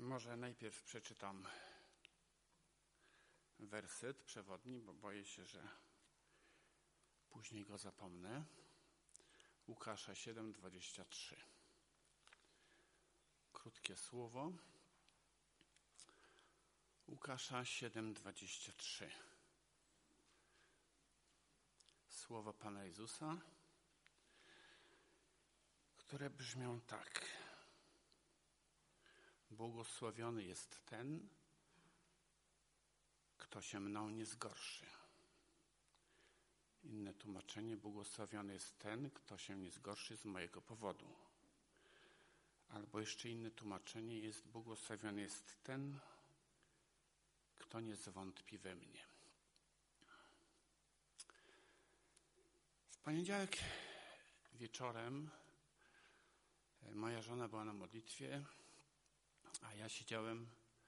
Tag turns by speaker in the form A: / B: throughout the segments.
A: Może najpierw przeczytam werset przewodni, bo boję się, że później go zapomnę. Łukasza 7:23. Krótkie słowo. Łukasza 7:23. Słowa Pana Jezusa, które brzmią tak. Błogosławiony jest ten, kto się mną nie zgorszy. Inne tłumaczenie, błogosławiony jest ten, kto się nie zgorszy z mojego powodu. Albo jeszcze inne tłumaczenie jest, błogosławiony jest ten, kto nie zwątpi we mnie. W poniedziałek wieczorem moja żona była na modlitwie, a ja siedziałem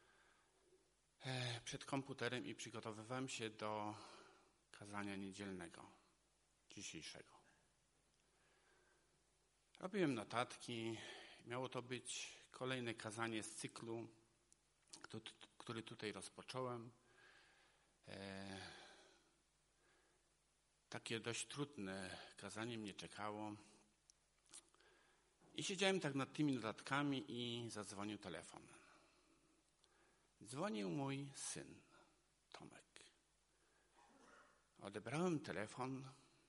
A: przed komputerem i przygotowywałem się do kazania niedzielnego, dzisiejszego. Robiłem notatki. Miało to być kolejne kazanie z cyklu, który tutaj rozpocząłem. Takie dość trudne kazanie mnie czekało. I siedziałem tak nad tymi notatkami i zadzwonił telefon. Dzwonił mój syn, Tomek. Odebrałem telefon.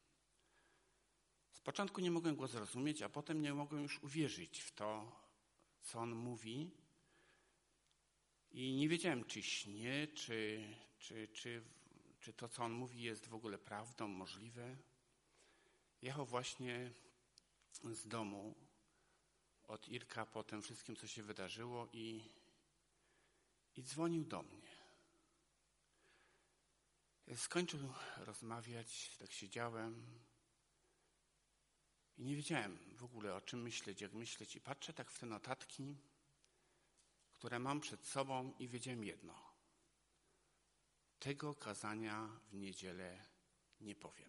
A: Z początku nie mogłem go zrozumieć, a potem nie mogłem już uwierzyć w to, co on mówi. I nie wiedziałem, czy śnie, czy to, co on mówi, jest w ogóle prawdą, możliwe. Jechał właśnie z domu od Irka po tym wszystkim, co się wydarzyło i dzwonił do mnie. Skończył rozmawiać, tak siedziałem i nie wiedziałem w ogóle, o czym myśleć, jak myśleć. I patrzę tak w te notatki, które mam przed sobą i wiedziałem jedno. Tego kazania w niedzielę nie powiem.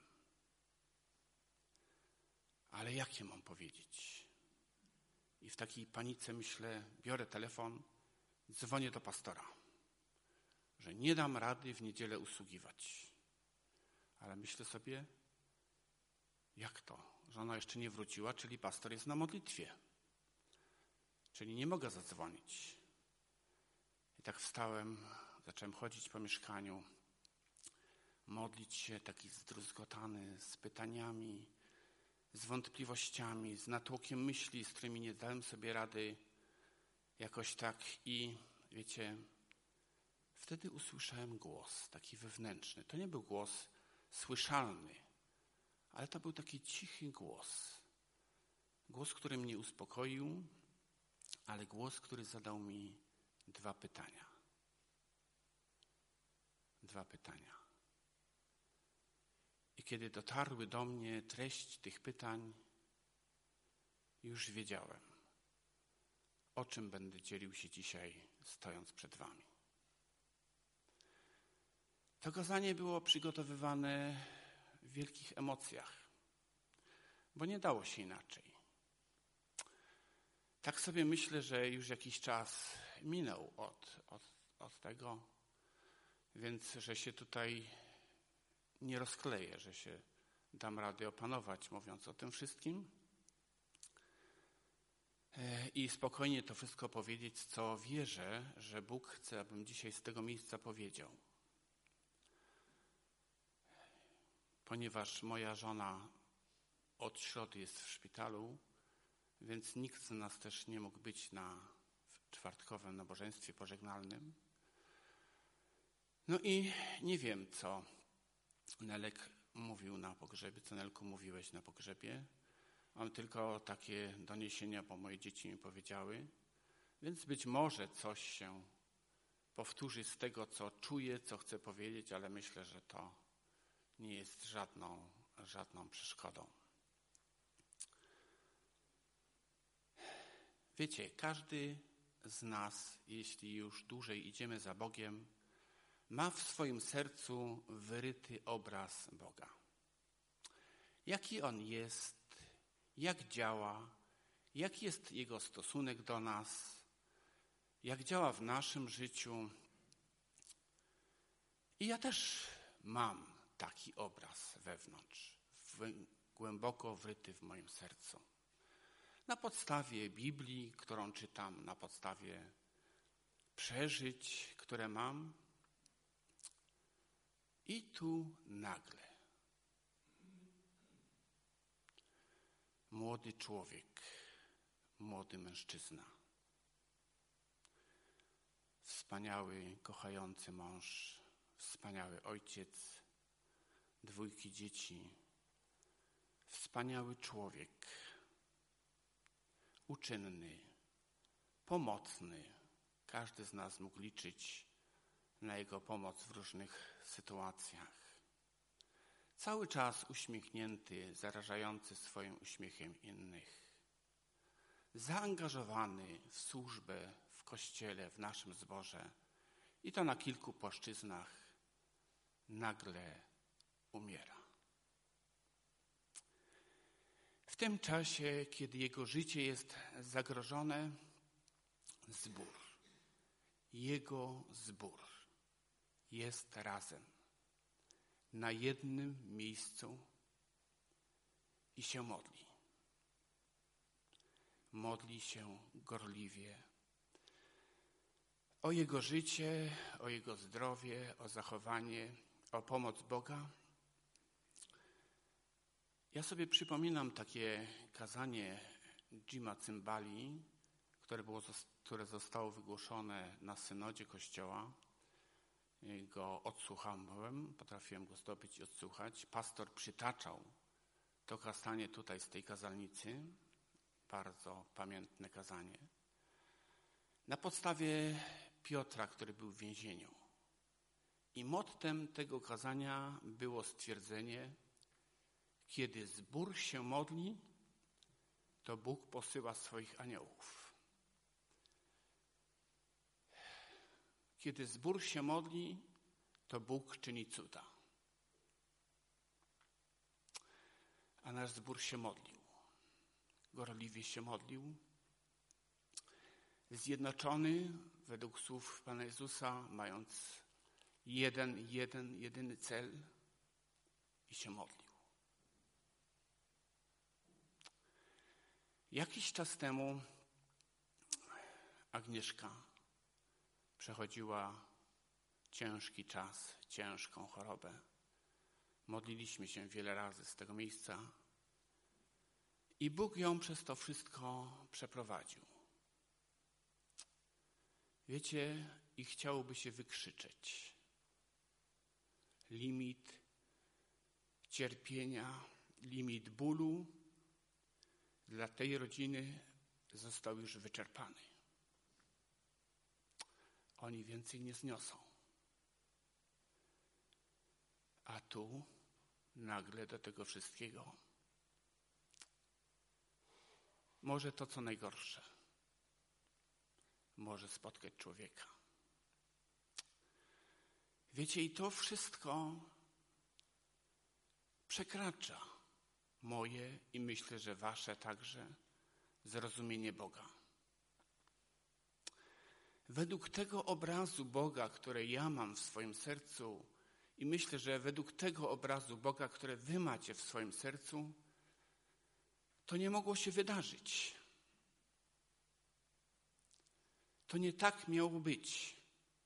A: Ale jakie mam powiedzieć? I w takiej panice myślę, biorę telefon, dzwonię do pastora, że nie dam rady w niedzielę usługiwać. Ale myślę sobie, jak to? Żona jeszcze nie wróciła, czyli pastor jest na modlitwie. Czyli nie mogę zadzwonić. I tak wstałem, zacząłem chodzić po mieszkaniu, modlić się, taki zdruzgotany, z pytaniami, z wątpliwościami, z natłokiem myśli, z którymi nie dałem sobie rady jakoś tak. I wiecie, wtedy usłyszałem głos, taki wewnętrzny. To nie był głos słyszalny, ale to był taki cichy głos. Głos, który mnie uspokoił, ale głos, który zadał mi dwa pytania. I kiedy dotarły do mnie treść tych pytań, już wiedziałem, o czym będę dzielił się dzisiaj, stojąc przed wami. To kazanie było przygotowywane w wielkich emocjach, bo nie dało się inaczej. Tak sobie myślę, że już jakiś czas minął od tego, więc że się tutaj nie rozkleję, że się dam radę opanować, mówiąc o tym wszystkim i spokojnie to wszystko powiedzieć, co wierzę, że Bóg chce, abym dzisiaj z tego miejsca powiedział. Ponieważ moja żona od środy jest w szpitalu, więc nikt z nas też nie mógł być na czwartkowym nabożeństwie pożegnalnym. No i nie wiem, co Nelek mówił na pogrzebie, co Nelku mówiłeś na pogrzebie. Mam tylko takie doniesienia, bo moje dzieci mi powiedziały, więc być może coś się powtórzy z tego, co czuję, co chcę powiedzieć, ale myślę, że to nie jest żadną przeszkodą. Wiecie, każdy z nas, jeśli już dłużej idziemy za Bogiem, ma w swoim sercu wyryty obraz Boga. Jaki On jest, jak działa, jaki jest Jego stosunek do nas, jak działa w naszym życiu. I ja też mam taki obraz wewnątrz, głęboko wryty w moim sercu. Na podstawie Biblii, którą czytam, na podstawie przeżyć, które mam. I tu nagle młody człowiek, młody mężczyzna, wspaniały, kochający mąż, wspaniały ojciec, 2 dzieci, wspaniały człowiek, uczynny, pomocny. Każdy z nas mógł liczyć na jego pomoc w różnych sytuacjach. Cały czas uśmiechnięty, zarażający swoim uśmiechem innych. Zaangażowany w służbę w Kościele, w naszym zborze i to na kilku płaszczyznach, nagle umiera. W tym czasie, kiedy jego życie jest zagrożone, jego zbór jest razem na jednym miejscu i się modli. Modli się gorliwie o jego życie, o jego zdrowie, o zachowanie, o pomoc Boga. Ja sobie przypominam takie kazanie Jima Cymbali, które zostało wygłoszone na synodzie Kościoła. Go odsłuchałem, potrafiłem go zdobyć i odsłuchać. Pastor przytaczał to kazanie tutaj z tej kazalnicy, bardzo pamiętne kazanie, na podstawie Piotra, który był w więzieniu. I mottem tego kazania było stwierdzenie: kiedy zbór się modli, to Bóg posyła swoich aniołów. Kiedy zbór się modli, to Bóg czyni cuda. A nasz zbór się modlił. Gorliwie się modlił. Zjednoczony, według słów Pana Jezusa, mając jedyny cel i się modlił. Jakiś czas temu Agnieszka przechodziła ciężki czas, ciężką chorobę. Modliliśmy się wiele razy z tego miejsca i Bóg ją przez to wszystko przeprowadził. Wiecie, i chciałoby się wykrzyczeć. Limit cierpienia, limit bólu dla tej rodziny został już wyczerpany. Oni więcej nie zniosą. A tu nagle do tego wszystkiego może to, co najgorsze, może spotkać człowieka. Wiecie, i to wszystko przekracza moje i myślę, że wasze także zrozumienie Boga. Według tego obrazu Boga, który ja mam w swoim sercu i myślę, że według tego obrazu Boga, który wy macie w swoim sercu, to nie mogło się wydarzyć. To nie tak miało być.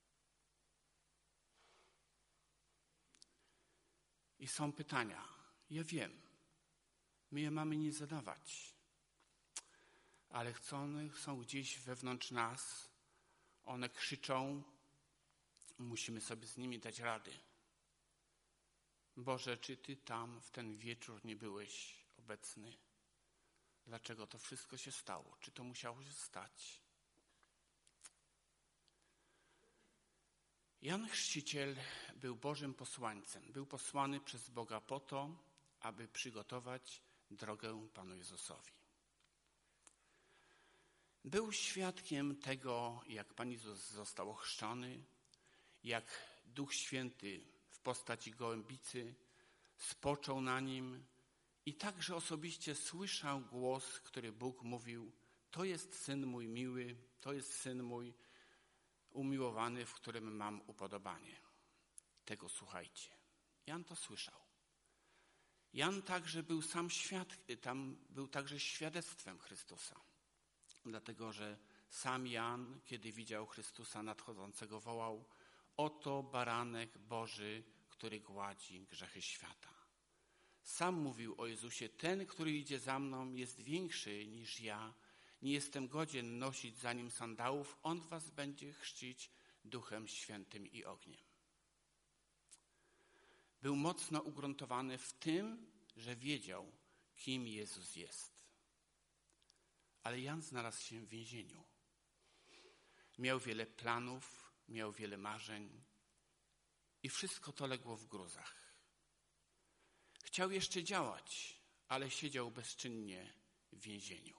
A: I są pytania. Ja wiem. My je mamy nie zadawać. Ale są gdzieś wewnątrz nas. One krzyczą. Musimy sobie z nimi dać rady. Boże, czy Ty tam w ten wieczór nie byłeś obecny? Dlaczego to wszystko się stało? Czy to musiało się stać? Jan Chrzciciel był Bożym posłańcem. Był posłany przez Boga po to, aby przygotować drogę Panu Jezusowi. Był świadkiem tego, jak Pan Jezus został ochrzczony, jak Duch Święty w postaci gołębicy spoczął na Nim i także osobiście słyszał głos, który Bóg mówił: to jest Syn mój miły, to jest Syn mój, umiłowany, w którym mam upodobanie. Tego słuchajcie. Jan to słyszał. Jan także był także świadectwem Chrystusa. Dlatego, że sam Jan, kiedy widział Chrystusa nadchodzącego, wołał: oto baranek Boży, który gładzi grzechy świata. Sam mówił o Jezusie: ten, który idzie za mną, jest większy niż ja. Nie jestem godzien nosić za nim sandałów. On was będzie chrzcić Duchem Świętym i ogniem. Był mocno ugruntowany w tym, że wiedział, kim Jezus jest. Ale Jan znalazł się w więzieniu. Miał wiele planów, miał wiele marzeń i wszystko to legło w gruzach. Chciał jeszcze działać, ale siedział bezczynnie w więzieniu.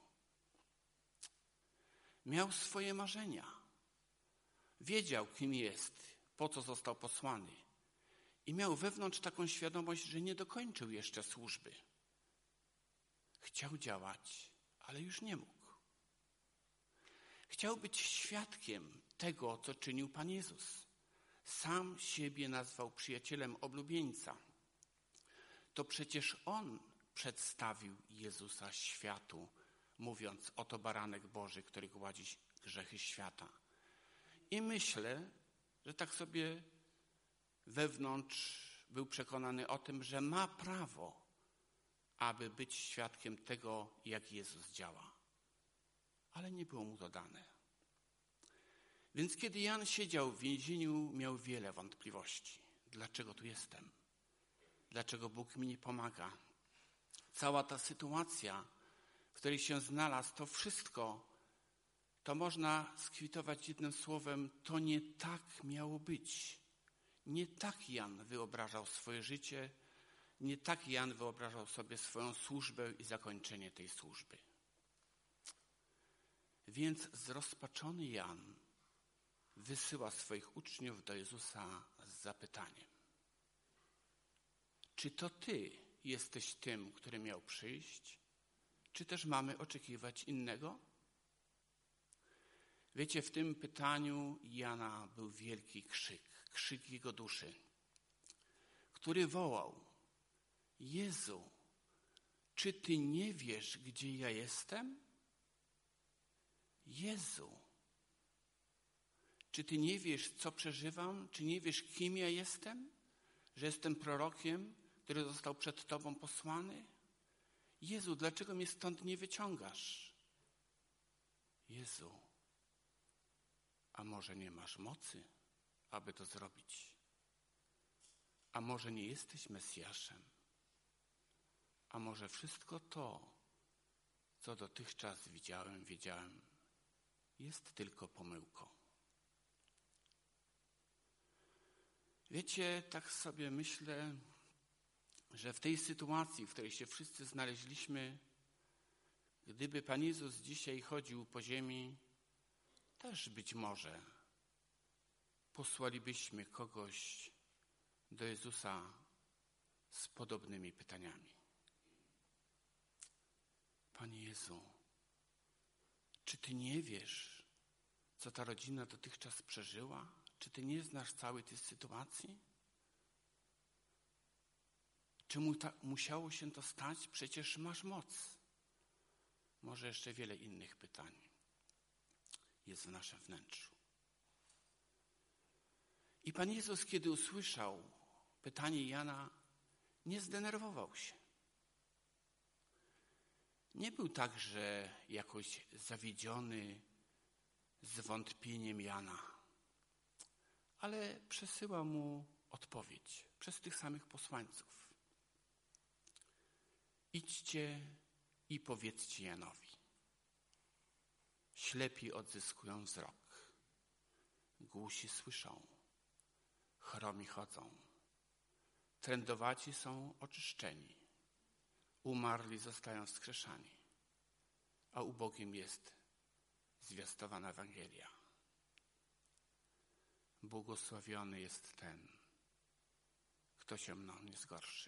A: Miał swoje marzenia. Wiedział, kim jest, po co został posłany. I miał wewnątrz taką świadomość, że nie dokończył jeszcze służby. Chciał działać, ale już nie mógł. Chciał być świadkiem tego, co czynił Pan Jezus. Sam siebie nazwał przyjacielem oblubieńca. To przecież On przedstawił Jezusa światu, mówiąc: oto baranek Boży, który gładzi grzechy świata. I myślę, że tak sobie wewnątrz był przekonany o tym, że ma prawo, aby być świadkiem tego, jak Jezus działa. Ale nie było mu to dane. Więc kiedy Jan siedział w więzieniu, miał wiele wątpliwości. Dlaczego tu jestem? Dlaczego Bóg mi nie pomaga? Cała ta sytuacja, w której się znalazł, to wszystko, to można skwitować jednym słowem: to nie tak miało być. Nie tak Jan wyobrażał swoje życie, nie tak Jan wyobrażał sobie swoją służbę i zakończenie tej służby. Więc zrozpaczony Jan wysyła swoich uczniów do Jezusa z zapytaniem: czy to Ty jesteś tym, który miał przyjść, czy też mamy oczekiwać innego? Wiecie, w tym pytaniu Jana był wielki krzyk jego duszy, który wołał: Jezu, czy Ty nie wiesz, gdzie ja jestem? Jezu, czy Ty nie wiesz, co przeżywam? Czy nie wiesz, kim ja jestem? Że jestem prorokiem, który został przed Tobą posłany? Jezu, dlaczego mnie stąd nie wyciągasz? Jezu, a może nie masz mocy, aby to zrobić? A może nie jesteś Mesjaszem? A może wszystko to, co dotychczas wiedziałem, jest tylko pomyłką? Wiecie, tak sobie myślę, że w tej sytuacji, w której się wszyscy znaleźliśmy, gdyby Pan Jezus dzisiaj chodził po ziemi, też być może posłalibyśmy kogoś do Jezusa z podobnymi pytaniami. Panie Jezu, czy Ty nie wiesz, co ta rodzina dotychczas przeżyła? Czy Ty nie znasz całej tej sytuacji? Czy musiało się to stać? Przecież masz moc. Może jeszcze wiele innych pytań jest w naszym wnętrzu. I Pan Jezus, kiedy usłyszał pytanie Jana, nie zdenerwował się. Nie był także jakoś zawiedziony zwątpieniem Jana, ale przesyła mu odpowiedź przez tych samych posłańców. Idźcie i powiedzcie Janowi: ślepi odzyskują wzrok, głusi słyszą, chromi chodzą, trędowaci są oczyszczeni, umarli zostają wskrzeszani, a ubogim jest zwiastowana Ewangelia. Błogosławiony jest ten, kto się mną nie zgorszy.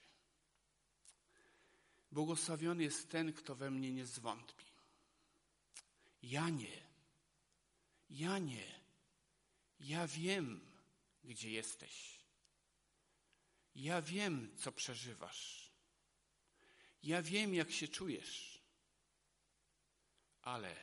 A: Błogosławiony jest ten, kto we mnie nie zwątpi. Janie, Ja wiem, gdzie jesteś. Ja wiem, co przeżywasz. Ja wiem, jak się czujesz. Ale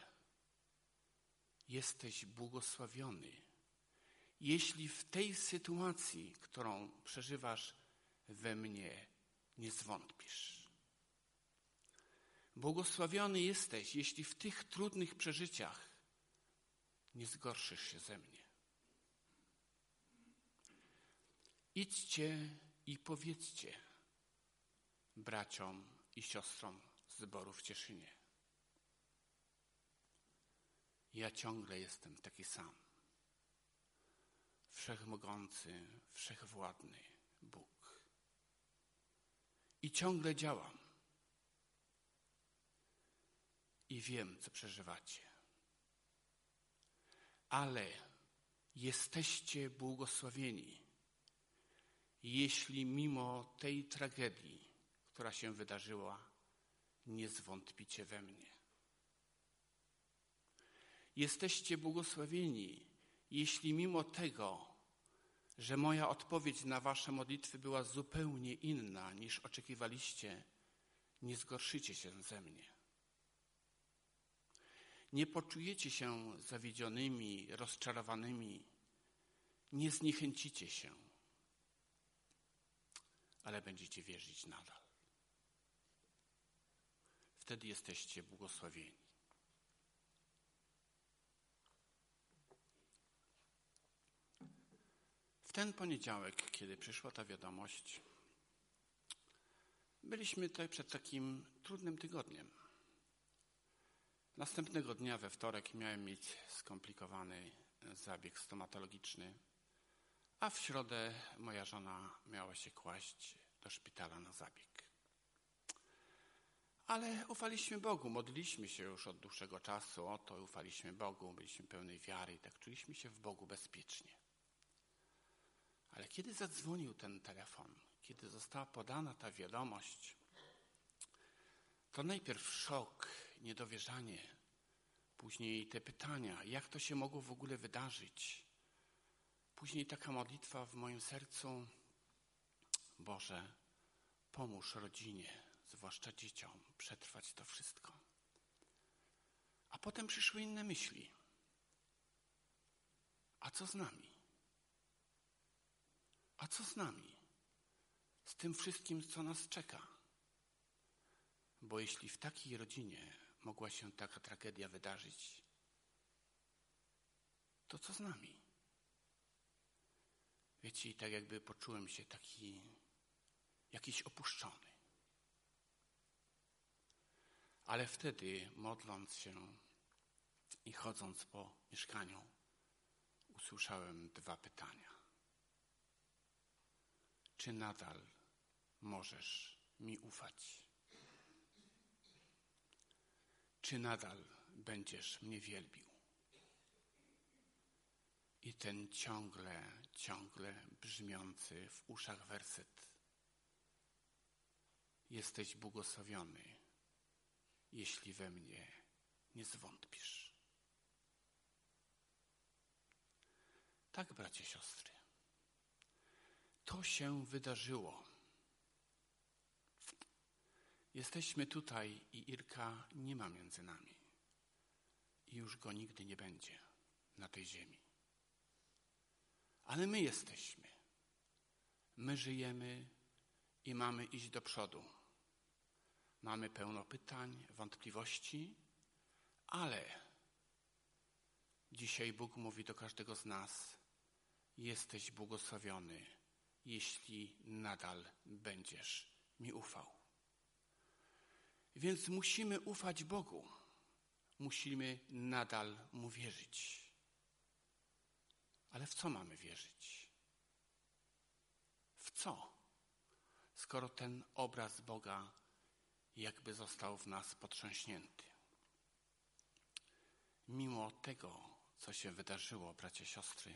A: jesteś błogosławiony, jeśli w tej sytuacji, którą przeżywasz, we mnie nie zwątpisz. Błogosławiony jesteś, jeśli w tych trudnych przeżyciach nie zgorszysz się ze mnie. Idźcie i powiedzcie braciom i siostrom z zboru w Cieszynie. Ja ciągle jestem taki sam. Wszechmogący, wszechwładny Bóg. I ciągle działam. I wiem, co przeżywacie. Ale jesteście błogosławieni, jeśli mimo tej tragedii, która się wydarzyła, nie zwątpicie we mnie. Jesteście błogosławieni, jeśli mimo tego, że moja odpowiedź na wasze modlitwy była zupełnie inna niż oczekiwaliście, nie zgorszycie się ze mnie. Nie poczujecie się zawiedzionymi, rozczarowanymi, nie zniechęcicie się, ale będziecie wierzyć nadal. Wtedy jesteście błogosławieni. W ten poniedziałek, kiedy przyszła ta wiadomość, byliśmy tutaj przed takim trudnym tygodniem. Następnego dnia, we wtorek, miałem mieć skomplikowany zabieg stomatologiczny, a w środę moja żona miała się kłaść do szpitala na zabieg. Ale ufaliśmy Bogu, modliliśmy się już od dłuższego czasu o to, ufaliśmy Bogu, byliśmy pełni wiary i tak czuliśmy się w Bogu bezpiecznie. Ale kiedy zadzwonił ten telefon, kiedy została podana ta wiadomość, to najpierw szok, niedowierzanie, później te pytania, jak to się mogło w ogóle wydarzyć. Później taka modlitwa w moim sercu: Boże, pomóż rodzinie, zwłaszcza dzieciom, przetrwać to wszystko. A potem przyszły inne myśli. A co z nami? A co z nami? Z tym wszystkim, co nas czeka? Bo jeśli w takiej rodzinie mogła się taka tragedia wydarzyć, to co z nami? Wiecie, i tak jakby poczułem się taki jakiś opuszczony. Ale wtedy, modląc się i chodząc po mieszkaniu, usłyszałem 2 pytania. Czy nadal możesz mi ufać? Czy nadal będziesz mnie wielbił? I ten ciągle brzmiący w uszach werset: jesteś błogosławiony, jeśli we mnie nie zwątpisz. Tak, bracia, siostry, to się wydarzyło. Jesteśmy tutaj i Irka nie ma między nami. I już go nigdy nie będzie na tej ziemi. Ale my jesteśmy. My żyjemy i mamy iść do przodu. Mamy pełno pytań, wątpliwości, ale dzisiaj Bóg mówi do każdego z nas: jesteś błogosławiony, jeśli nadal będziesz mi ufał. Więc musimy ufać Bogu. Musimy nadal Mu wierzyć. Ale w co mamy wierzyć? W co? Skoro ten obraz Boga jakby został w nas potrząśnięty. Mimo tego, co się wydarzyło, bracia, siostry,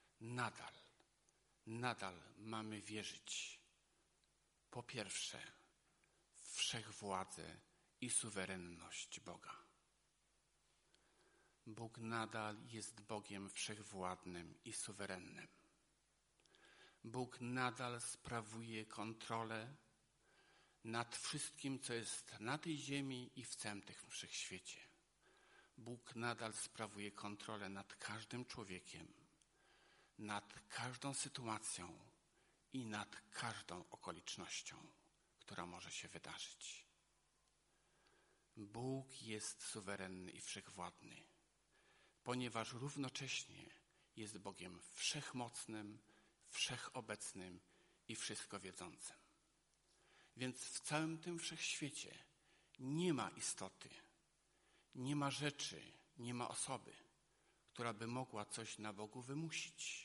A: nadal mamy wierzyć, po pierwsze, w wszechwładzę i suwerenność Boga. Bóg nadal jest Bogiem wszechwładnym i suwerennym. Bóg nadal sprawuje kontrolę nad wszystkim, co jest na tej ziemi i w całym tym wszechświecie. Bóg nadal sprawuje kontrolę nad każdym człowiekiem, nad każdą sytuacją i nad każdą okolicznością, która może się wydarzyć. Bóg jest suwerenny i wszechwładny, ponieważ równocześnie jest Bogiem wszechmocnym, wszechobecnym i wszystko wiedzącym. Więc w całym tym wszechświecie nie ma istoty, nie ma rzeczy, nie ma osoby, która by mogła coś na Bogu wymusić.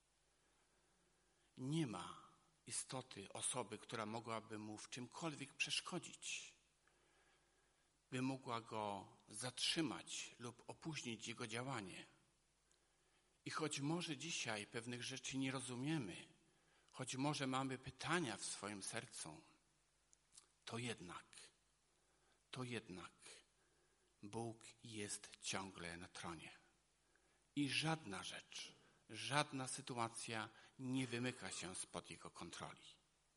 A: Nie ma istoty, osoby, która mogłaby Mu w czymkolwiek przeszkodzić, by mogła Go zatrzymać lub opóźnić Jego działanie. I choć może dzisiaj pewnych rzeczy nie rozumiemy, choć może mamy pytania w swoim sercu, to jednak Bóg jest ciągle na tronie. I żadna rzecz, żadna sytuacja nie wymyka się spod Jego kontroli.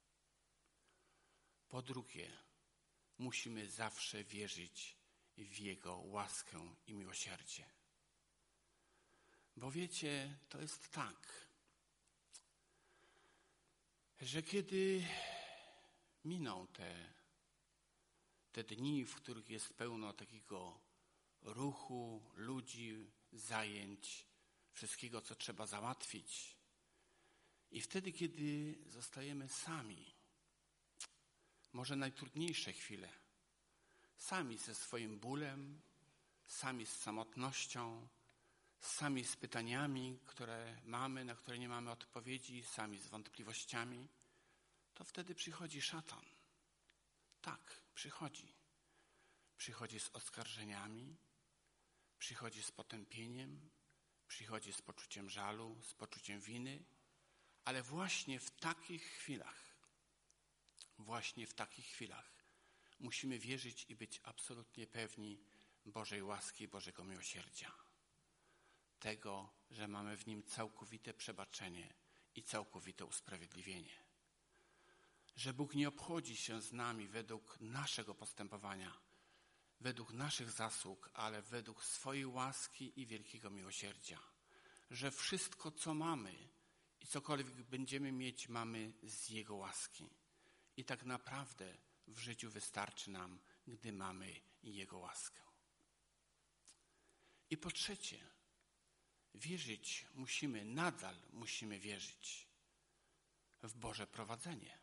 A: Po drugie, musimy zawsze wierzyć w Jego łaskę i miłosierdzie. Bo wiecie, to jest tak, że kiedy miną te dni, w których jest pełno takiego ruchu, ludzi, zajęć, wszystkiego, co trzeba załatwić. I wtedy, kiedy zostajemy sami, może najtrudniejsze chwile, sami ze swoim bólem, sami z samotnością, sami z pytaniami, które mamy, na które nie mamy odpowiedzi, sami z wątpliwościami, to wtedy przychodzi szatan. Tak, przychodzi. Przychodzi z oskarżeniami, przychodzi z potępieniem, przychodzi z poczuciem żalu, z poczuciem winy, ale właśnie w takich chwilach musimy wierzyć i być absolutnie pewni Bożej łaski, Bożego miłosierdzia. Tego, że mamy w Nim całkowite przebaczenie i całkowite usprawiedliwienie. Że Bóg nie obchodzi się z nami według naszego postępowania, według naszych zasług, ale według swojej łaski i wielkiego miłosierdzia. Że wszystko, co mamy i cokolwiek będziemy mieć, mamy z Jego łaski. I tak naprawdę w życiu wystarczy nam, gdy mamy Jego łaskę. I po trzecie, nadal musimy wierzyć w Boże prowadzenie.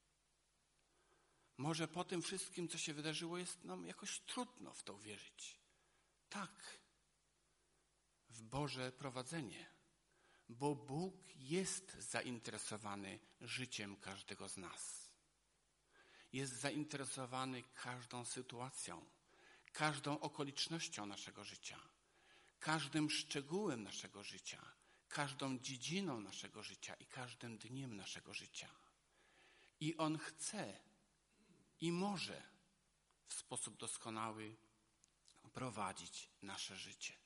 A: Może po tym wszystkim, co się wydarzyło, jest nam jakoś trudno w to uwierzyć. Tak, w Boże prowadzenie, bo Bóg jest zainteresowany życiem każdego z nas. Jest zainteresowany każdą sytuacją, każdą okolicznością naszego życia, każdym szczegółem naszego życia, każdą dziedziną naszego życia i każdym dniem naszego życia. I On chce i może w sposób doskonały prowadzić nasze życie.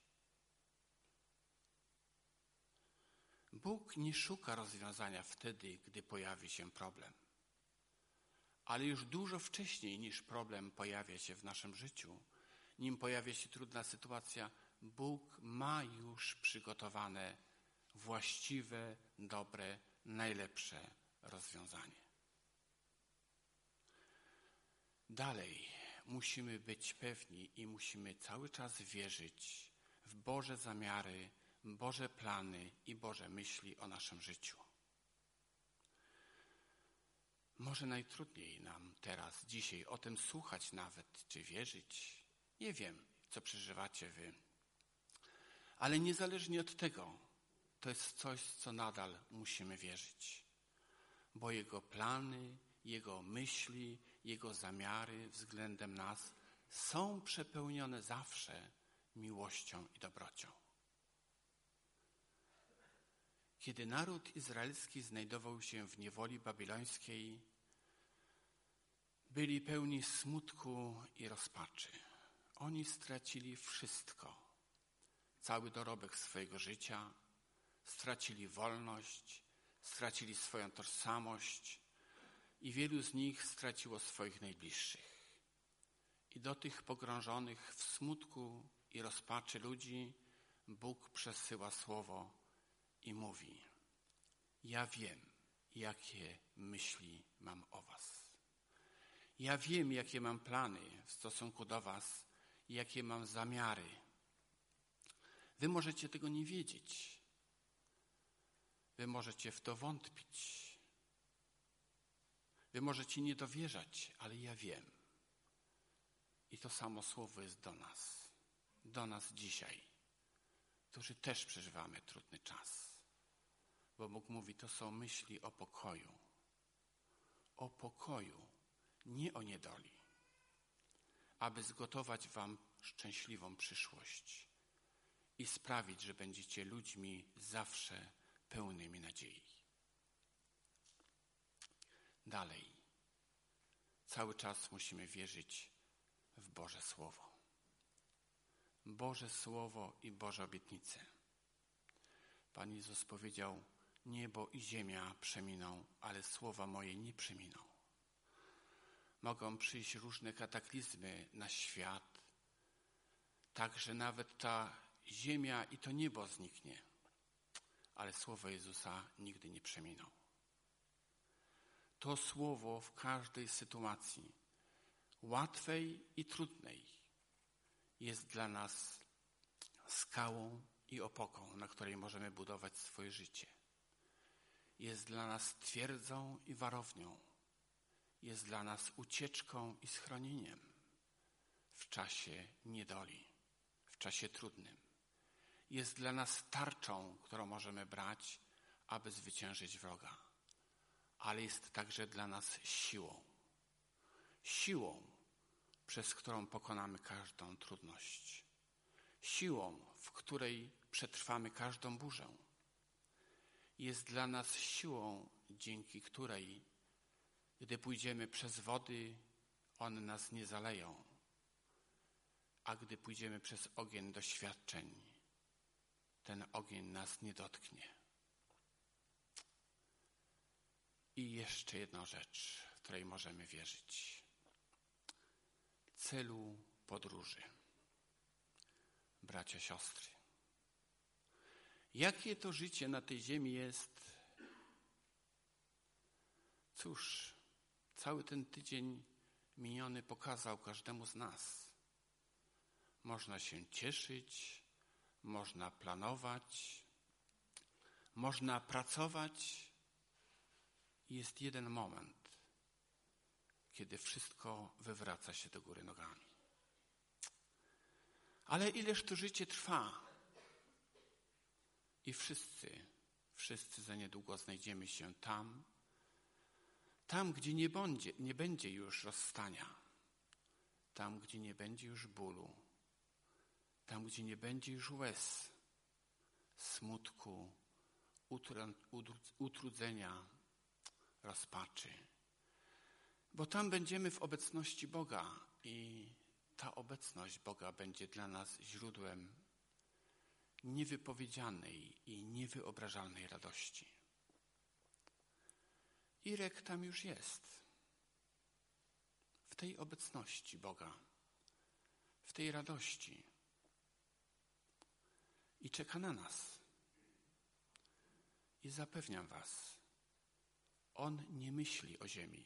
A: Bóg nie szuka rozwiązania wtedy, gdy pojawi się problem. Ale już dużo wcześniej niż problem pojawia się w naszym życiu, nim pojawia się trudna sytuacja, Bóg ma już przygotowane właściwe, dobre, najlepsze rozwiązanie. Dalej musimy być pewni i musimy cały czas wierzyć w Boże zamiary, Boże plany i Boże myśli o naszym życiu. Może najtrudniej nam teraz, dzisiaj o tym słuchać nawet, czy wierzyć. Nie wiem, co przeżywacie wy. Ale niezależnie od tego, to jest coś, co nadal musimy wierzyć. Bo Jego plany, Jego myśli, Jego zamiary względem nas są przepełnione zawsze miłością i dobrocią. Kiedy naród izraelski znajdował się w niewoli babilońskiej, byli pełni smutku i rozpaczy. Oni stracili wszystko. cały dorobek swojego życia, stracili wolność, stracili swoją tożsamość i wielu z nich straciło swoich najbliższych. I do tych pogrążonych w smutku i rozpaczy ludzi Bóg przesyła słowo i mówi: ja wiem, jakie myśli mam o was. Ja wiem, jakie mam plany w stosunku do was i jakie mam zamiary. Wy możecie tego nie wiedzieć. Wy możecie w to wątpić. Wy możecie nie dowierzać, ale ja wiem. I to samo słowo jest do nas dzisiaj, którzy też przeżywamy trudny czas. Bo Bóg mówi, to są myśli o pokoju, nie o niedoli, aby zgotować wam szczęśliwą przyszłość i sprawić, że będziecie ludźmi zawsze pełnymi nadziei. Dalej, cały czas musimy wierzyć w Boże Słowo. Boże Słowo i Boże obietnice. Pan Jezus powiedział: niebo i ziemia przeminą, ale słowa moje nie przeminą. Mogą przyjść różne kataklizmy na świat, tak że nawet ta ziemia i to niebo zniknie, ale słowo Jezusa nigdy nie przeminą. To słowo w każdej sytuacji, łatwej i trudnej, jest dla nas skałą i opoką, na której możemy budować swoje życie. Jest dla nas twierdzą i warownią. Jest dla nas ucieczką i schronieniem w czasie niedoli, w czasie trudnym. Jest dla nas tarczą, którą możemy brać, aby zwyciężyć wroga. Ale jest także dla nas siłą. Siłą, przez którą pokonamy każdą trudność. Siłą, w której przetrwamy każdą burzę. Jest dla nas siłą, dzięki której, gdy pójdziemy przez wody, one nas nie zaleją. A gdy pójdziemy przez ogień doświadczeń, ten ogień nas nie dotknie. I jeszcze jedna rzecz, w której możemy wierzyć. Celu podróży. Bracia, siostry. Jakie to życie na tej ziemi jest? Cóż, cały ten tydzień miniony pokazał każdemu z nas. Można się cieszyć, można planować, można pracować. Jest jeden moment, kiedy wszystko wywraca się do góry nogami. Ale ileż to życie trwa? I wszyscy za niedługo znajdziemy się tam, gdzie nie będzie już rozstania, tam, gdzie nie będzie już bólu, tam, gdzie nie będzie już łez, smutku, utrudzenia, rozpaczy. Bo tam będziemy w obecności Boga i ta obecność Boga będzie dla nas źródłem niewypowiedzianej i niewyobrażalnej radości. Irek tam już jest. W tej obecności Boga, w tej radości. I czeka na nas. I zapewniam was, on nie myśli o ziemi.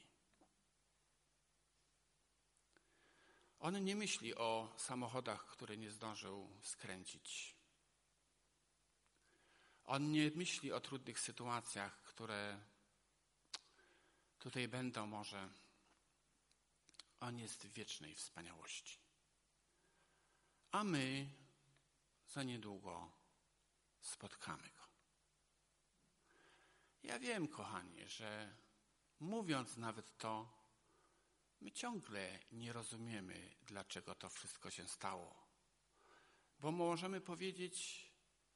A: On nie myśli o samochodach, które nie zdążył skręcić. On nie myśli o trudnych sytuacjach, które tutaj będą może. On jest w wiecznej wspaniałości. A my za niedługo spotkamy Go. Ja wiem, kochani, że mówiąc nawet to, my ciągle nie rozumiemy, dlaczego to wszystko się stało. Bo możemy powiedzieć,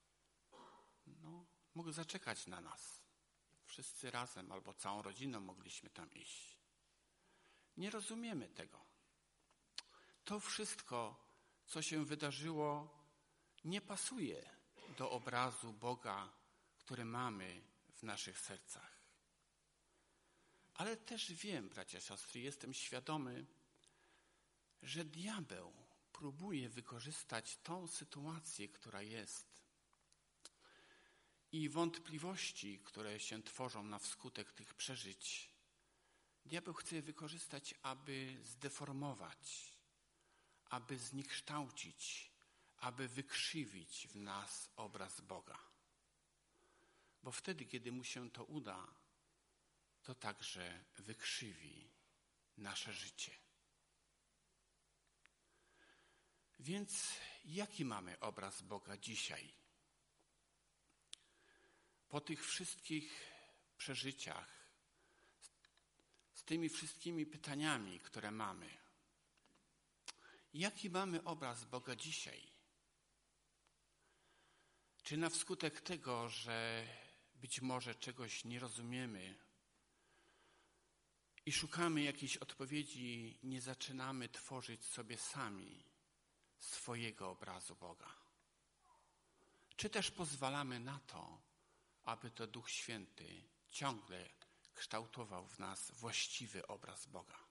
A: mógł zaczekać na nas. Wszyscy razem albo całą rodziną mogliśmy tam iść. Nie rozumiemy tego. To wszystko, co się wydarzyło, nie pasuje do obrazu Boga, który mamy w naszych sercach. Ale też wiem, bracia, siostry, jestem świadomy, że diabeł próbuje wykorzystać tą sytuację, która jest, i wątpliwości, które się tworzą na wskutek tych przeżyć. Diabeł chce wykorzystać, aby zdeformować, aby zniekształcić, aby wykrzywić w nas obraz Boga. Bo wtedy, kiedy mu się to uda, to także wykrzywi nasze życie. Więc jaki mamy obraz Boga dzisiaj? Po tych wszystkich przeżyciach, z tymi wszystkimi pytaniami, które mamy, jaki mamy obraz Boga dzisiaj? Czy na wskutek tego, że być może czegoś nie rozumiemy i szukamy jakiejś odpowiedzi, nie zaczynamy tworzyć sobie sami swojego obrazu Boga? Czy też pozwalamy na to, aby to Duch Święty ciągle kształtował w nas właściwy obraz Boga?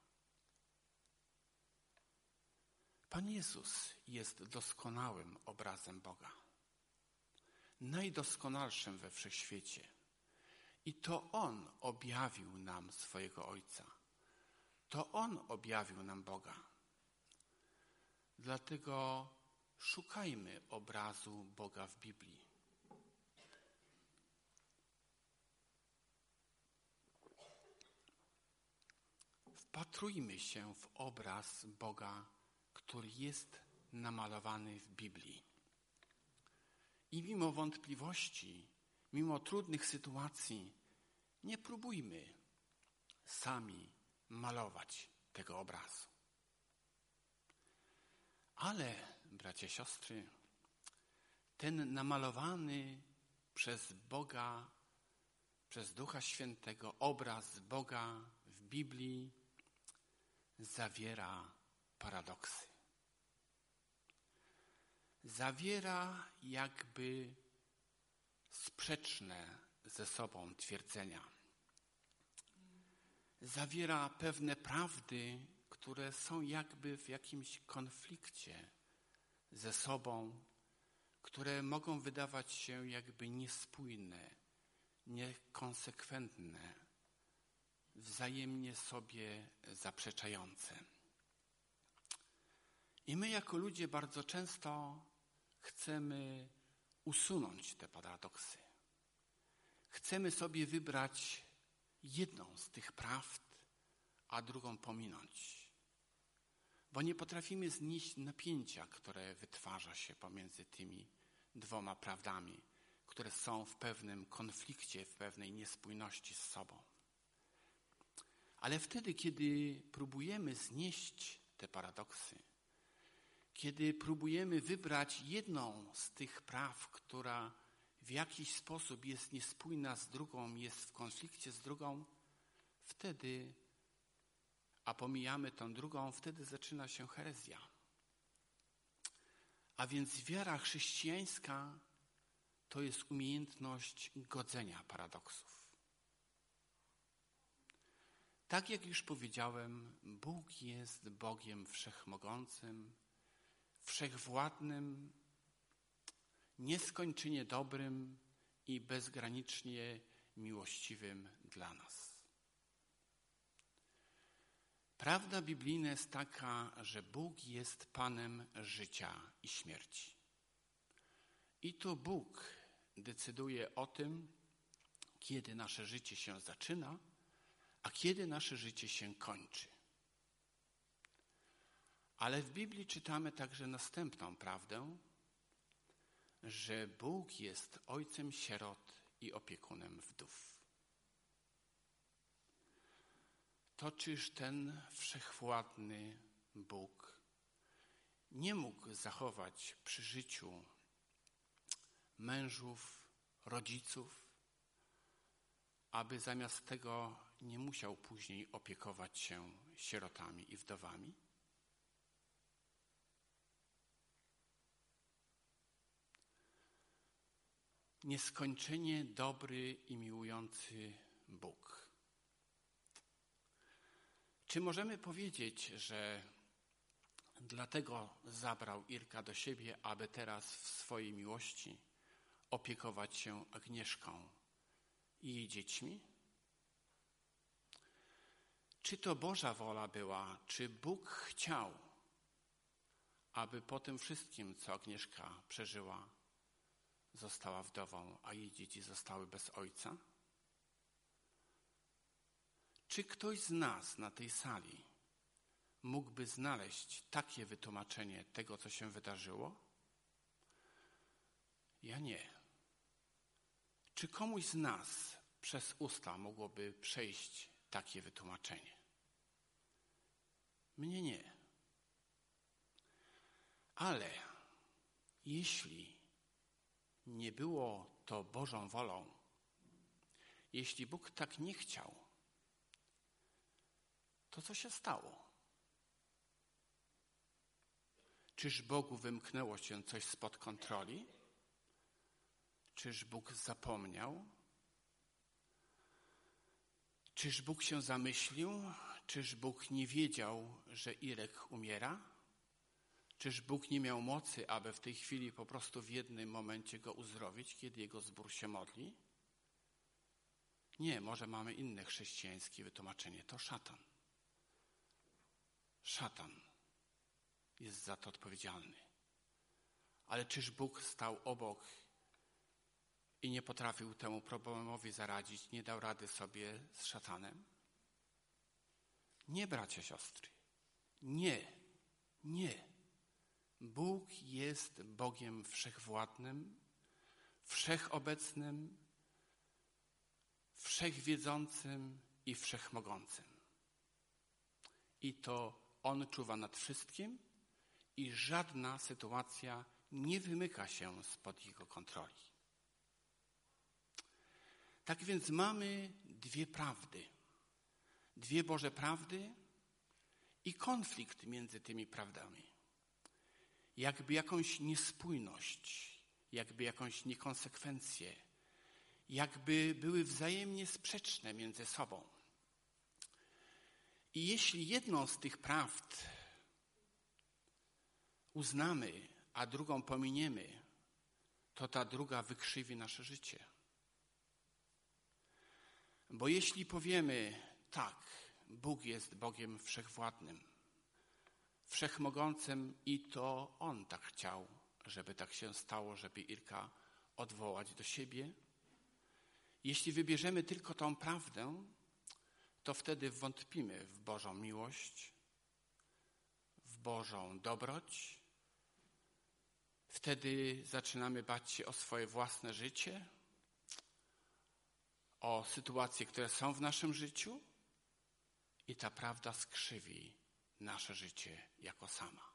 A: Pan Jezus jest doskonałym obrazem Boga. Najdoskonalszym we wszechświecie. I to On objawił nam swojego Ojca. To On objawił nam Boga. Dlatego szukajmy obrazu Boga w Biblii. Wpatrujmy się w obraz Boga, który jest namalowany w Biblii. I mimo wątpliwości, mimo trudnych sytuacji, nie próbujmy sami malować tego obrazu. Ale, bracia, siostry, ten namalowany przez Boga, przez Ducha Świętego obraz Boga w Biblii zawiera paradoksy. Zawiera jakby sprzeczne ze sobą twierdzenia. Zawiera pewne prawdy, które są jakby w jakimś konflikcie ze sobą, które mogą wydawać się jakby niespójne, niekonsekwentne, wzajemnie sobie zaprzeczające. I my jako ludzie bardzo często chcemy usunąć te paradoksy. Chcemy sobie wybrać jedną z tych prawd, a drugą pominąć. Bo nie potrafimy znieść napięcia, które wytwarza się pomiędzy tymi dwoma prawdami, które są w pewnym konflikcie, w pewnej niespójności z sobą. Ale wtedy, kiedy próbujemy znieść te paradoksy, kiedy próbujemy wybrać jedną z tych praw, która w jakiś sposób jest niespójna z drugą, jest w konflikcie z drugą, wtedy, a pomijamy tą drugą, wtedy zaczyna się herezja. A więc wiara chrześcijańska to jest umiejętność godzenia paradoksów. Tak jak już powiedziałem, Bóg jest Bogiem wszechmogącym, wszechwładnym, nieskończenie dobrym i bezgranicznie miłościwym dla nas. Prawda biblijna jest taka, że Bóg jest Panem życia i śmierci. I to Bóg decyduje o tym, kiedy nasze życie się zaczyna, a kiedy nasze życie się kończy. Ale w Biblii czytamy także następną prawdę, że Bóg jest ojcem sierot i opiekunem wdów. To czyż ten wszechwładny Bóg nie mógł zachować przy życiu mężów, rodziców, aby zamiast tego nie musiał później opiekować się sierotami i wdowami? nieskończenie dobry i miłujący Bóg. Czy możemy powiedzieć, że dlatego zabrał Irka do siebie, aby teraz w swojej miłości opiekować się Agnieszką i jej dziećmi? Czy to Boża wola była, czy Bóg chciał, aby po tym wszystkim, co Agnieszka przeżyła, została wdową, a jej dzieci zostały bez ojca? Czy ktoś z nas na tej sali mógłby znaleźć takie wytłumaczenie tego, co się wydarzyło? Ja nie. Czy komuś z nas przez usta mogłoby przejść takie wytłumaczenie? Mnie nie. Ale jeśli nie było to Bożą wolą, jeśli Bóg tak nie chciał, to co się stało? Czyż Bogu wymknęło się coś spod kontroli? Czyż Bóg zapomniał? Czyż Bóg się zamyślił? Czyż Bóg nie wiedział, że Irek umiera? Czyż Bóg nie miał mocy, aby w tej chwili po prostu w jednym momencie go uzdrowić, kiedy jego zbór się modli? Nie, może mamy inne chrześcijańskie wytłumaczenie. To szatan. Szatan jest za to odpowiedzialny. Ale czyż Bóg stał obok i nie potrafił temu problemowi zaradzić, nie dał rady sobie z szatanem? Nie, bracia, siostry. Nie, nie. Bóg jest Bogiem wszechwładnym, wszechobecnym, wszechwiedzącym i wszechmogącym. I to On czuwa nad wszystkim i żadna sytuacja nie wymyka się spod Jego kontroli. Tak więc mamy dwie prawdy. Dwie Boże prawdy i konflikt między tymi prawdami. Jakby jakąś niespójność, jakby jakąś niekonsekwencję, jakby były wzajemnie sprzeczne między sobą. I jeśli jedną z tych prawd uznamy, a drugą pominiemy, to ta druga wykrzywi nasze życie. Bo jeśli powiemy tak, Bóg jest Bogiem wszechwładnym, wszechmogącym i to On tak chciał, żeby tak się stało, żeby Irka odwołać do siebie. Jeśli wybierzemy tylko tą prawdę, to wtedy wątpimy w Bożą miłość, w Bożą dobroć. Wtedy zaczynamy bać się o swoje własne życie, o sytuacje, które są w naszym życiu i ta prawda skrzywi nasze życie jako sama.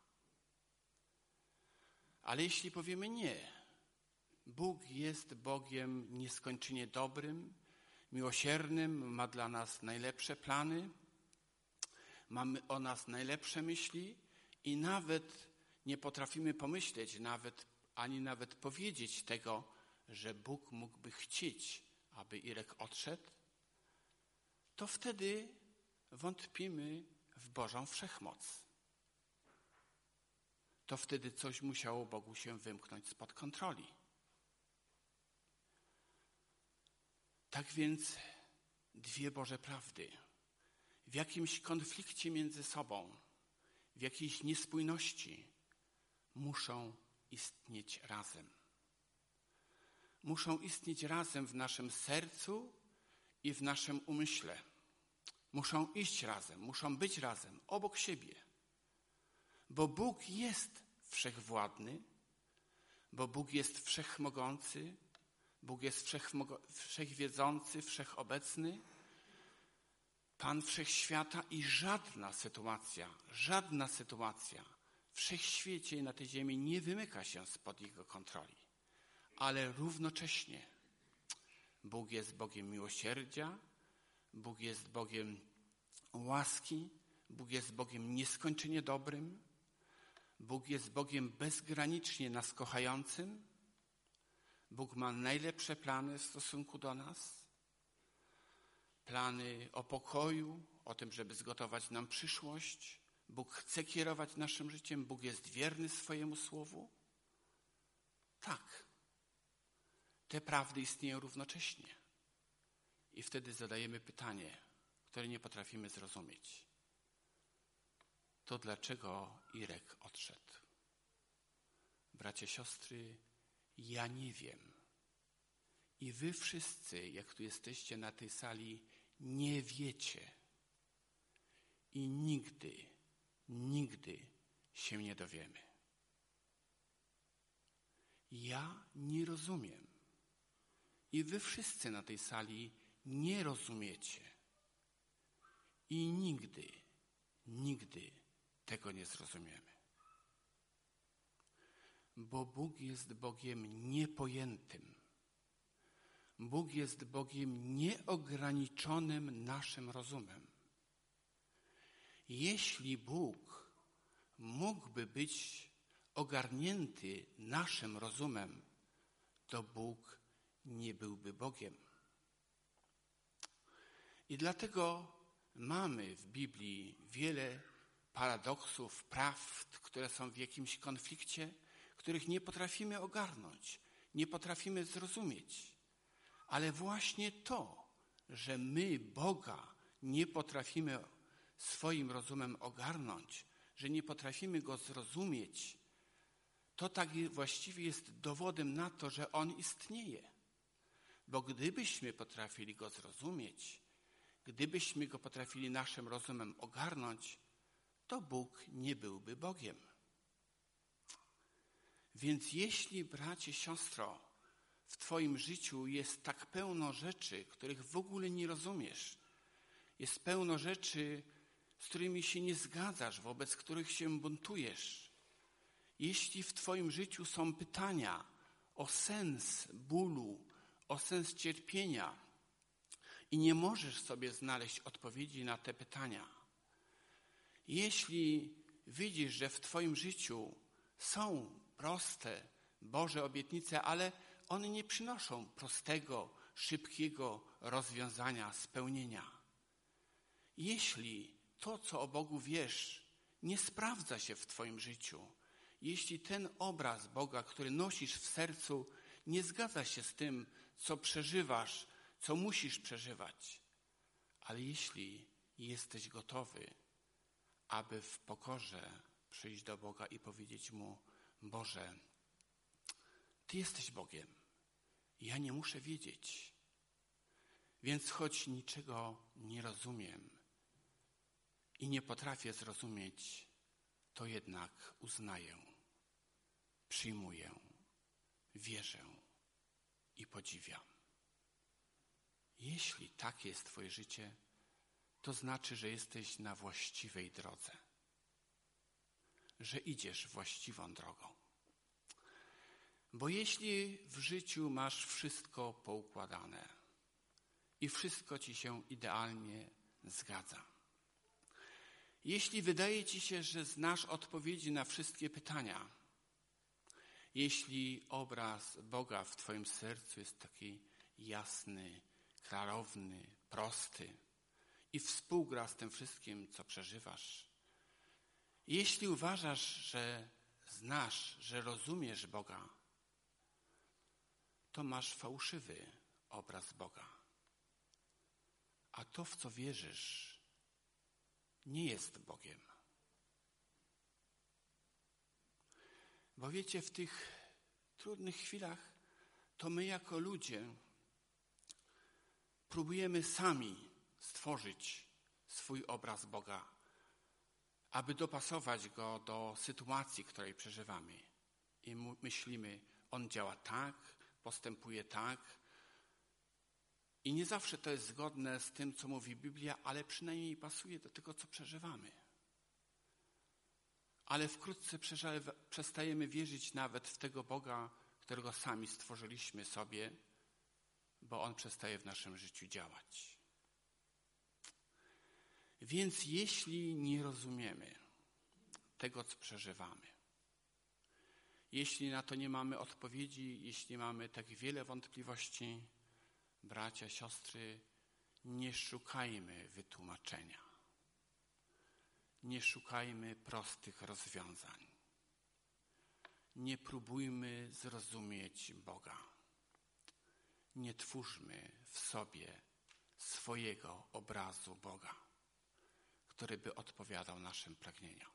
A: Ale jeśli powiemy nie, Bóg jest Bogiem nieskończenie dobrym, miłosiernym, ma dla nas najlepsze plany, mamy o nas najlepsze myśli i nawet nie potrafimy pomyśleć, ani nawet powiedzieć tego, że Bóg mógłby chcieć, aby Irek odszedł, to wtedy wątpimy w Bożą wszechmoc. To wtedy coś musiało Bogu się wymknąć spod kontroli. Tak więc dwie Boże prawdy w jakimś konflikcie między sobą, w jakiejś niespójności muszą istnieć razem. Muszą istnieć razem w naszym sercu i w naszym umyśle. Muszą iść razem, muszą być razem, obok siebie. Bo Bóg jest wszechwładny, bo Bóg jest wszechmogący, Bóg jest wszechwiedzący, wszechobecny, Pan Wszechświata i żadna sytuacja w wszechświecie i na tej ziemi nie wymyka się spod Jego kontroli. Ale równocześnie Bóg jest Bogiem miłosierdzia, Bóg jest Bogiem łaski, Bóg jest Bogiem nieskończenie dobrym, Bóg jest Bogiem bezgranicznie nas kochającym, Bóg ma najlepsze plany w stosunku do nas. Plany o pokoju, o tym, żeby zgotować nam przyszłość. Bóg chce kierować naszym życiem. Bóg jest wierny swojemu słowu. Tak. Te prawdy istnieją równocześnie. I wtedy zadajemy pytanie, które nie potrafimy zrozumieć. To dlaczego Irek odszedł? Bracia, siostry, ja nie wiem. I wy wszyscy, jak tu jesteście na tej sali, nie wiecie. I nigdy się nie dowiemy. Ja nie rozumiem. I wy wszyscy na tej sali nie rozumiecie. I nigdy tego nie zrozumiemy. Bo Bóg jest Bogiem niepojętym. Bóg jest Bogiem nieograniczonym naszym rozumem. Jeśli Bóg mógłby być ogarnięty naszym rozumem, to Bóg nie byłby Bogiem. I dlatego mamy w Biblii wiele paradoksów, prawd, które są w jakimś konflikcie, których nie potrafimy ogarnąć, nie potrafimy zrozumieć. Ale właśnie to, że my Boga nie potrafimy swoim rozumem ogarnąć, że nie potrafimy Go zrozumieć, to tak właściwie jest dowodem na to, że On istnieje. Bo gdybyśmy potrafili Go zrozumieć, gdybyśmy Go potrafili naszym rozumem ogarnąć, to Bóg nie byłby Bogiem. Więc jeśli, bracie, siostro, w twoim życiu jest tak pełno rzeczy, których w ogóle nie rozumiesz, jest pełno rzeczy, z którymi się nie zgadzasz, wobec których się buntujesz, jeśli w twoim życiu są pytania o sens bólu, o sens cierpienia i nie możesz sobie znaleźć odpowiedzi na te pytania, jeśli widzisz, że w twoim życiu są proste Boże obietnice, ale one nie przynoszą prostego, szybkiego rozwiązania, spełnienia. Jeśli to, co o Bogu wiesz, nie sprawdza się w twoim życiu, jeśli ten obraz Boga, który nosisz w sercu, nie zgadza się z tym, co przeżywasz, co musisz przeżywać, ale jeśli jesteś gotowy, aby w pokorze przyjść do Boga i powiedzieć Mu: Boże, Ty jesteś Bogiem, ja nie muszę wiedzieć, więc choć niczego nie rozumiem i nie potrafię zrozumieć, to jednak uznaję, przyjmuję, wierzę i podziwiam. Jeśli takie jest twoje życie, to znaczy, że jesteś na właściwej drodze, że idziesz właściwą drogą. Bo jeśli w życiu masz wszystko poukładane i wszystko ci się idealnie zgadza, jeśli wydaje ci się, że znasz odpowiedzi na wszystkie pytania, jeśli obraz Boga w twoim sercu jest taki jasny, klarowny, prosty i współgra z tym wszystkim, co przeżywasz, jeśli uważasz, że znasz, że rozumiesz Boga, to masz fałszywy obraz Boga. A to, w co wierzysz, nie jest Bogiem. Bo wiecie, w tych trudnych chwilach to my jako ludzie próbujemy sami stworzyć swój obraz Boga, aby dopasować go do sytuacji, której przeżywamy. I myślimy, On działa tak, postępuje tak. I nie zawsze to jest zgodne z tym, co mówi Biblia, ale przynajmniej pasuje do tego, co przeżywamy. Ale wkrótce przestajemy wierzyć nawet w tego Boga, którego sami stworzyliśmy sobie, bo On przestaje w naszym życiu działać. Więc jeśli nie rozumiemy tego, co przeżywamy, Jeśli na to nie mamy odpowiedzi, jeśli mamy tak wiele wątpliwości, bracia, siostry, nie szukajmy wytłumaczenia. Nie szukajmy prostych rozwiązań. Nie próbujmy zrozumieć Boga. Nie twórzmy w sobie swojego obrazu Boga, który by odpowiadał naszym pragnieniom.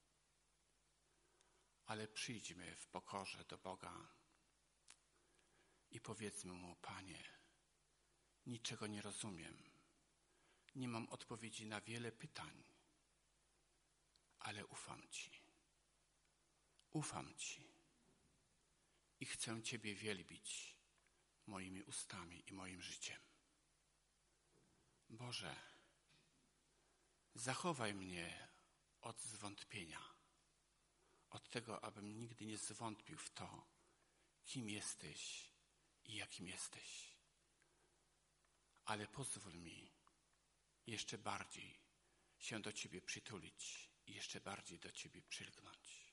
A: Ale przyjdźmy w pokorze do Boga i powiedzmy Mu: Panie, niczego nie rozumiem, nie mam odpowiedzi na wiele pytań, ale ufam Ci. Ufam Ci i chcę Ciebie wielbić moimi ustami i moim życiem. Boże, zachowaj mnie od zwątpienia, od tego, abym nigdy nie zwątpił w to, kim jesteś i jakim jesteś. Ale pozwól mi jeszcze bardziej się do Ciebie przytulić i jeszcze bardziej do Ciebie przylgnąć.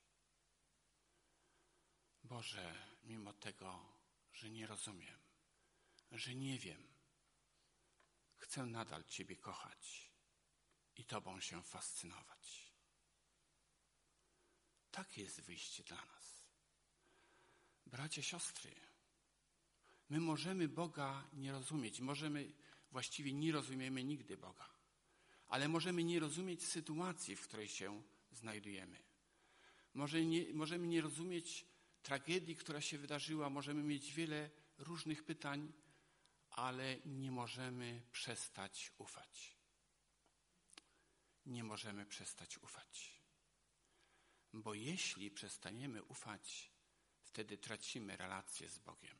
A: Boże, mimo tego, że nie rozumiem, że nie wiem, chcę nadal Ciebie kochać i Tobą się fascynować. Takie jest wyjście dla nas. Bracia, siostry, my możemy Boga nie rozumieć, właściwie nie rozumiemy nigdy Boga, ale możemy nie rozumieć sytuacji, w której się znajdujemy. Możemy nie rozumieć tragedii, która się wydarzyła, możemy mieć wiele różnych pytań, ale nie możemy przestać ufać. Nie możemy przestać ufać. Bo jeśli przestaniemy ufać, wtedy tracimy relację z Bogiem.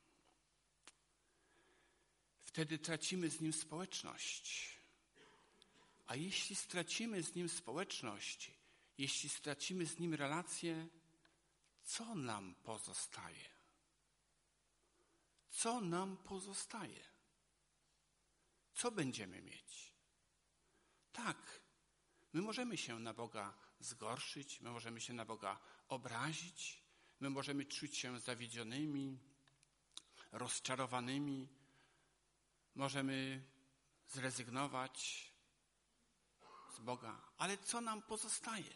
A: Wtedy tracimy z Nim społeczność. A jeśli stracimy z Nim społeczność, jeśli stracimy z Nim relację, co nam pozostaje? Co nam pozostaje? Co będziemy mieć? Tak, my możemy się na Boga zgorszyć, my możemy się na Boga obrazić, my możemy czuć się zawiedzionymi, rozczarowanymi, możemy zrezygnować z Boga. Ale co nam pozostaje?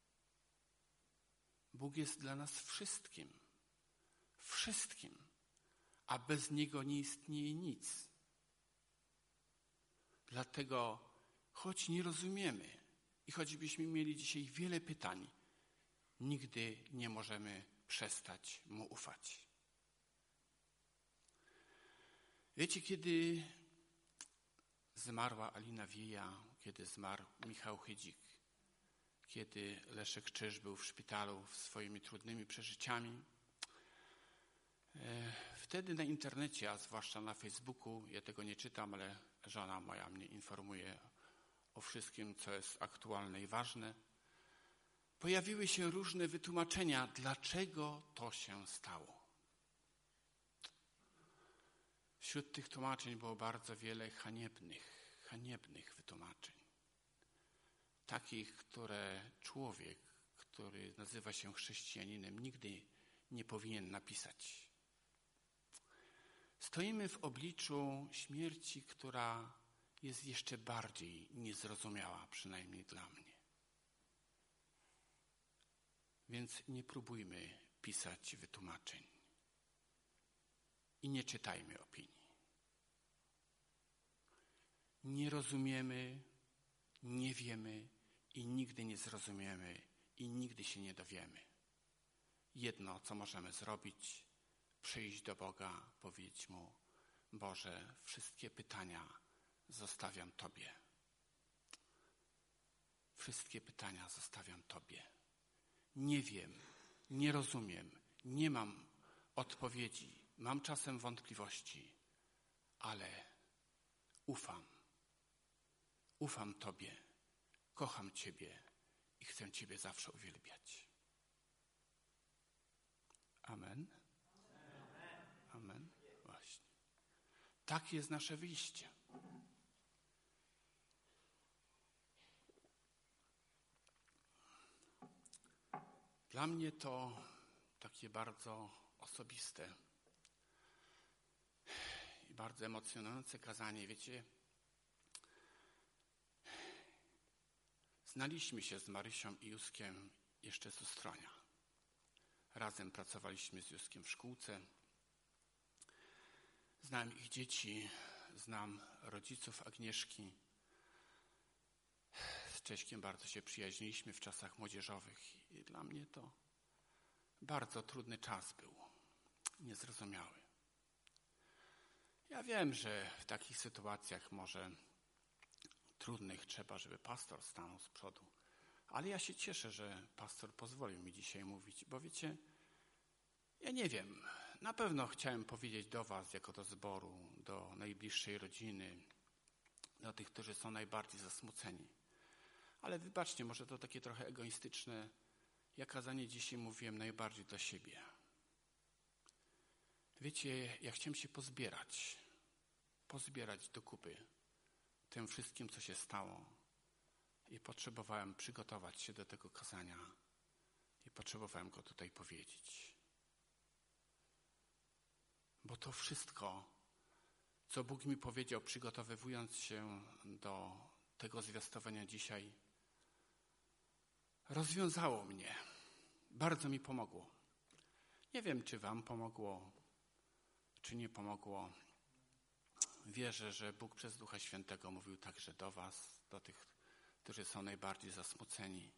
A: Bóg jest dla nas wszystkim. Wszystkim. A bez Niego nie istnieje nic. Dlatego, choć nie rozumiemy i choćbyśmy mieli dzisiaj wiele pytań, nigdy nie możemy przestać Mu ufać. Wiecie, kiedy zmarła Alina Wieja, kiedy zmarł Michał Chydzik, kiedy Leszek Czyż był w szpitalu swoimi trudnymi przeżyciami, wtedy na internecie, a zwłaszcza na Facebooku, ja tego nie czytam, ale żona moja mnie informuje o wszystkim, co jest aktualne i ważne, pojawiły się różne wytłumaczenia, dlaczego to się stało. Wśród tych tłumaczeń było bardzo wiele haniebnych wytłumaczeń. Takich, które człowiek, który nazywa się chrześcijaninem, nigdy nie powinien napisać. Stoimy w obliczu śmierci, która jest jeszcze bardziej niezrozumiała, przynajmniej dla mnie. Więc nie próbujmy pisać wytłumaczeń i nie czytajmy opinii. Nie rozumiemy, nie wiemy i nigdy nie zrozumiemy i nigdy się nie dowiemy. Jedno, co możemy zrobić, przyjść do Boga, powiedzieć Mu: Boże, wszystkie pytania zostawiam Tobie. Wszystkie pytania zostawiam Tobie. Nie wiem, nie rozumiem, nie mam odpowiedzi, mam czasem wątpliwości, ale ufam. Ufam Tobie, kocham Ciebie i chcę Ciebie zawsze uwielbiać. Amen. Amen. Właśnie. Tak jest nasze wyjście. Dla mnie to takie bardzo osobiste i bardzo emocjonujące kazanie. Wiecie, znaliśmy się z Marysią i Józkiem jeszcze z Ustronia. Razem pracowaliśmy z Józkiem w szkółce. Znam ich dzieci, znam rodziców Agnieszki. Z Cześkiem bardzo się przyjaźniliśmy w czasach młodzieżowych i dla mnie to bardzo trudny czas był, niezrozumiały. Ja wiem, że w takich sytuacjach może trudnych trzeba, żeby pastor stanął z przodu, ale ja się cieszę, że pastor pozwolił mi dzisiaj mówić, bo wiecie, ja nie wiem, na pewno chciałem powiedzieć do was, jako do zboru, do najbliższej rodziny, do tych, którzy są najbardziej zasmuceni. Ale wybaczcie, może to takie trochę egoistyczne. Ja kazanie dzisiaj mówiłem najbardziej dla siebie. Wiecie, ja chciałem się pozbierać do kupy tym wszystkim, co się stało. I potrzebowałem przygotować się do tego kazania. I potrzebowałem go tutaj powiedzieć. Bo to wszystko, co Bóg mi powiedział, przygotowywując się do tego zwiastowania dzisiaj, rozwiązało mnie. Bardzo mi pomogło. Nie wiem, czy wam pomogło, czy nie pomogło. Wierzę, że Bóg przez Ducha Świętego mówił także do was, do tych, którzy są najbardziej zasmuceni.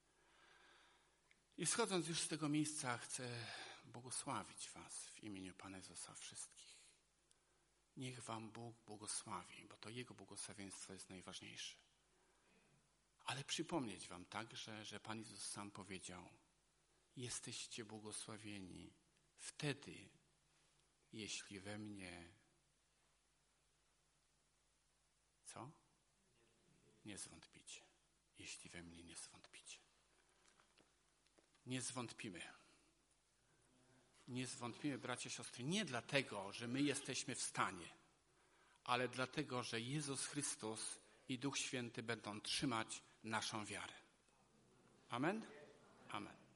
A: I schodząc już z tego miejsca, chcę błogosławić was w imieniu Pana Jezusa wszystkich. Niech wam Bóg błogosławi, bo to Jego błogosławieństwo jest najważniejsze. Ale przypomnieć wam także, że Pan Jezus sam powiedział: jesteście błogosławieni wtedy, jeśli we mnie co? Nie zwątpicie. Jeśli we mnie nie zwątpicie. Nie zwątpimy. Nie zwątpimy, bracia i siostry, nie dlatego, że my jesteśmy w stanie, ale dlatego, że Jezus Chrystus i Duch Święty będą trzymać naszą wiarę. Amen? Amen.